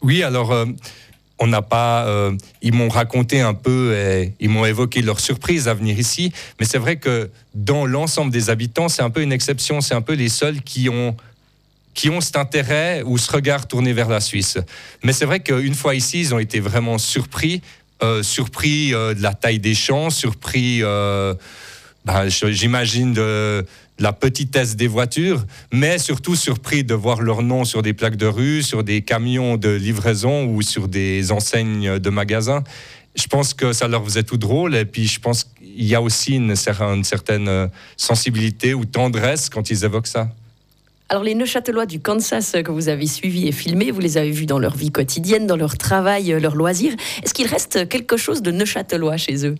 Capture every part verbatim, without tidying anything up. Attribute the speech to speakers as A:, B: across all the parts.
A: Oui, alors... Euh, On n'a pas, euh, ils m'ont raconté un peu, et ils m'ont évoqué leur surprise à venir ici, mais c'est vrai que dans l'ensemble des habitants, c'est un peu une exception, c'est un peu les seuls qui ont, qui ont cet intérêt ou ce regard tourné vers la Suisse. Mais c'est vrai qu'une fois ici, ils ont été vraiment surpris, euh, surpris euh, de la taille des champs, surpris, euh, ben, j'imagine, de... la petitesse des voitures, mais surtout surpris de voir leur nom sur des plaques de rue, sur des camions de livraison ou sur des enseignes de magasins. Je pense que ça leur faisait tout drôle, et puis je pense qu'il y a aussi une, une certaine sensibilité ou tendresse quand ils évoquent ça.
B: Alors les Neuchâtelois du Kansas que vous avez suivis et filmés, vous les avez vus dans leur vie quotidienne, dans leur travail, leurs loisirs. Est-ce qu'il reste quelque chose de Neuchâtelois chez eux ?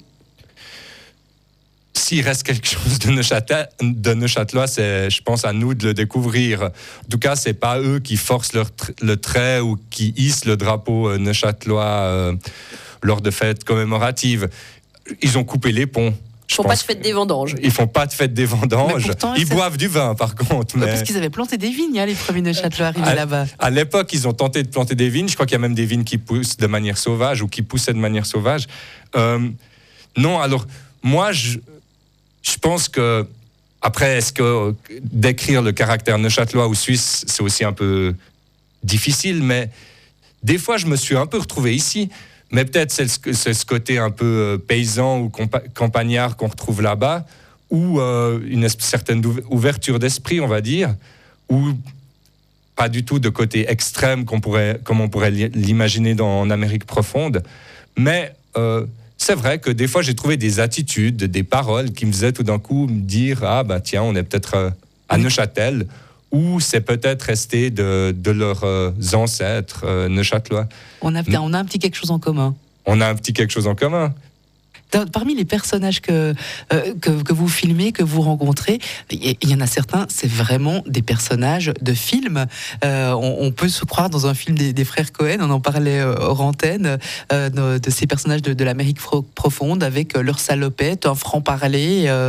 A: S'il reste quelque chose de Neuchâtel, de Neuchâtelois, c'est, je pense, à nous de le découvrir. En tout cas, c'est pas eux qui forcent leur tr- le trait ou qui hissent le drapeau neuchâtelois euh, lors de fêtes commémoratives. Ils ont coupé les ponts.
B: Ils font pas de fête des vendanges.
A: Ils font pas de fête des vendanges.
C: Pourtant,
A: ils
C: c'est...
A: boivent du vin, par contre. Mais...
C: Parce qu'ils avaient planté des vignes, hein, les premiers Neuchâtelois arrivés
A: à,
C: là-bas.
A: À l'époque, ils ont tenté de planter des vignes. Je crois qu'il y a même des vignes qui poussent de manière sauvage ou qui poussaient de manière sauvage. Euh, non, alors, moi, je... Je pense que, après, est-ce que décrire le caractère neuchâtelois ou suisse, c'est aussi un peu difficile, mais des fois, je me suis un peu retrouvé ici. Mais peut-être c'est, le, c'est ce côté un peu paysan ou compa- campagnard qu'on retrouve là-bas, ou euh, une certaine ouverture d'esprit, on va dire, ou pas du tout de côté extrême qu'on pourrait, comme on pourrait l'imaginer dans, en Amérique profonde. Mais... Euh, c'est vrai que des fois, j'ai trouvé des attitudes, des paroles qui me faisaient tout d'un coup me dire « Ah, ben tiens, on est peut-être à Neuchâtel » ou c'est peut-être resté de, de leurs ancêtres euh, neuchâtelois.
C: On a, on a un petit quelque chose en commun.
A: On a un petit quelque chose en commun.
C: Parmi les personnages que, euh, que, que vous filmez, que vous rencontrez, il y en a certains, c'est vraiment des personnages de films. Euh, on, on peut se croire dans un film des, des frères Cohen, on en parlait euh, hors antenne, euh, de, de ces personnages de, de l'Amérique fro- profonde, avec euh, leur salopette, un franc-parler. Euh.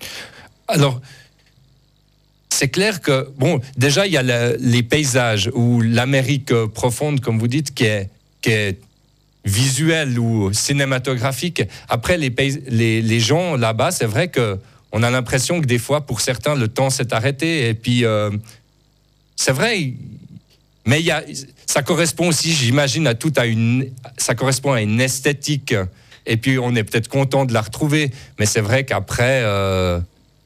A: Alors, c'est clair que, bon, déjà, il y a le, les paysages, ou l'Amérique profonde, comme vous dites, qui est... Qui est visuel ou cinématographique. Après, les, pays, les, les gens là-bas, c'est vrai qu'on a l'impression que des fois, pour certains, le temps s'est arrêté. Et puis, euh, c'est vrai, mais y a, ça correspond aussi, j'imagine, à tout à une... Ça correspond à une esthétique. Et puis, on est peut-être content de la retrouver. Mais c'est vrai qu'après, euh,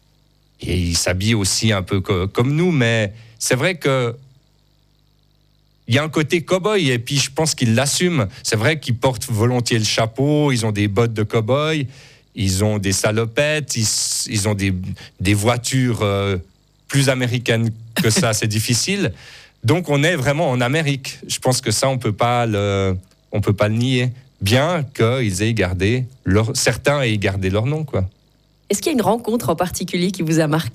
A: ils s'habillent aussi un peu co- comme nous. Mais c'est vrai que il y a un côté cow-boy, et puis je pense qu'ils l'assument. C'est vrai qu'ils portent volontiers le chapeau, ils ont des bottes de cow-boy, ils ont des salopettes, ils, ils ont des, des voitures euh, plus américaines que ça, c'est difficile. Donc on est vraiment en Amérique. Je pense que ça, on peut pas le, on peut pas le nier. Bien qu'ils aient gardé, leur, certains aient gardé leur nom, quoi.
B: Est-ce qu'il y a une rencontre en particulier qui vous a marqué ?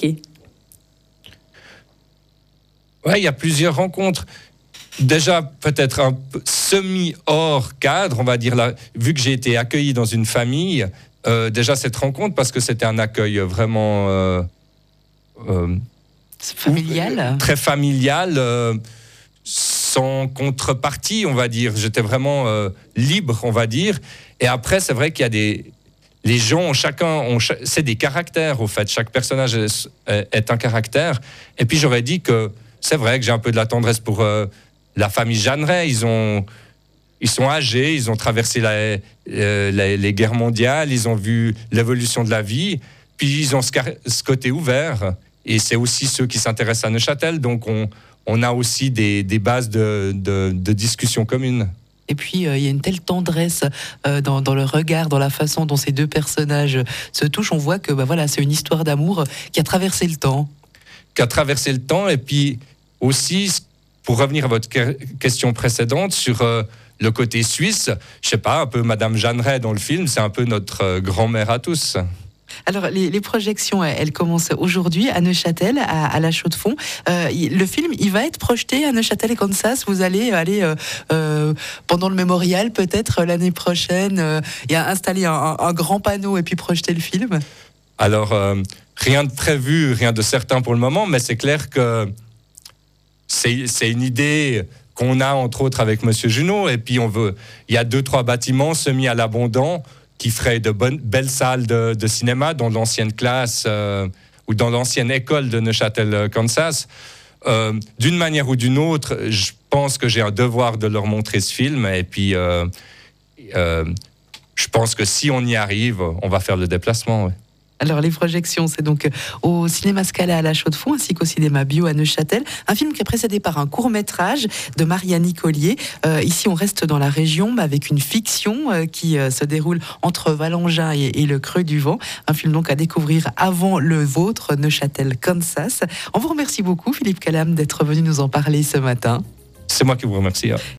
A: Ouais, il y a plusieurs rencontres. Déjà, peut-être un peu semi-hors cadre, on va dire, là, vu que j'ai été accueilli dans une famille, euh, déjà cette rencontre, parce que c'était un accueil vraiment... Euh, euh,
C: familial
A: ou, Très familial, euh, sans contrepartie, on va dire. J'étais vraiment euh, libre, on va dire. Et après, c'est vrai qu'il y a des... Les gens, ont chacun, ont, c'est des caractères, au fait. Chaque personnage est, est un caractère. Et puis, j'aurais dit que c'est vrai que j'ai un peu de la tendresse pour... Euh, la famille Jeanneret, ils, ont, ils sont âgés, ils ont traversé la, euh, les, les guerres mondiales, ils ont vu l'évolution de la vie, puis ils ont ce, ce côté ouvert. Et c'est aussi ceux qui s'intéressent à Neuchâtel, donc on, on a aussi des, des bases de, de, de discussion communes.
C: Et puis, euh, il y a une telle tendresse euh, dans, dans le regard, dans la façon dont ces deux personnages se touchent. On voit que bah, voilà, c'est une histoire d'amour qui a traversé le temps.
A: Qui a traversé le temps, et puis aussi... Pour revenir à votre question précédente sur euh, le côté suisse, je sais pas, un peu Madame Jeanneret dans le film, c'est un peu notre euh, grand-mère à tous.
C: Alors, les, les projections, elles commencent aujourd'hui à Neuchâtel, à, à la Chaux-de-Fonds. Euh, le film, il va être projeté à Neuchâtel et Kansas. Vous allez aller euh, euh, pendant le mémorial, peut-être l'année prochaine, euh, et installer un, un grand panneau et puis projeter le film.
A: Alors, euh, rien de prévu, rien de certain pour le moment, mais c'est clair que c'est, c'est une idée qu'on a entre autres avec Monsieur Junot. Et puis on veut, il y a deux trois bâtiments semi à l'abondant qui feraient de bonnes belles salles de, de cinéma dans l'ancienne classe euh, ou dans l'ancienne école de Neuchâtel, Kansas. Euh, d'une manière ou d'une autre, je pense que j'ai un devoir de leur montrer ce film. Et puis euh, euh, je pense que si on y arrive, on va faire le déplacement. Ouais.
C: Alors les projections, c'est donc au cinéma Scala à La Chaux-de-Fonds ainsi qu'au cinéma Bio à Neuchâtel. Un film qui est précédé par un court-métrage de Marianne Collier. Euh, ici, on reste dans la région, mais avec une fiction euh, qui euh, se déroule entre Valangin et, et le Creux du Vent. Un film donc à découvrir avant le vôtre, Neuchâtel, Kansas. On vous remercie beaucoup, Philippe Calam, d'être venu nous en parler ce matin.
A: C'est moi qui vous remercie. Hein.